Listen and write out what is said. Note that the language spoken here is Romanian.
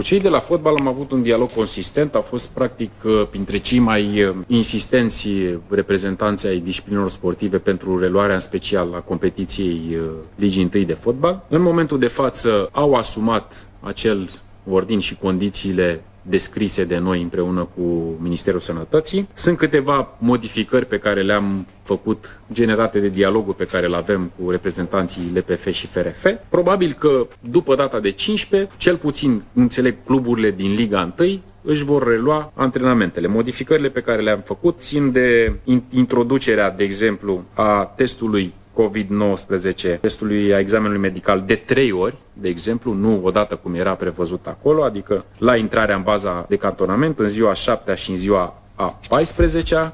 cei de la fotbal am avut un dialog consistent, au fost practic printre cei mai insistenți reprezentanți ai disciplinelor sportive pentru reluarea în special a competiției Ligii 1 de fotbal. În momentul de față au asumat acel ordin și condițiile descrise de noi împreună cu Ministerul Sănătății. Sunt câteva modificări pe care le-am făcut, generate de dialogul pe care îl avem cu reprezentanții LPF și FRF. Probabil că după data de 15, cel puțin, înțeleg, cluburile din Liga 1 își vor relua antrenamentele. Modificările pe care le-am făcut țin de introducerea, de exemplu, a testului COVID-19, testului a examenului medical de 3 ori, de exemplu, nu odată cum era prevăzut acolo, adică la intrarea în baza de cantonament, în ziua 7-a și în ziua a 14-a,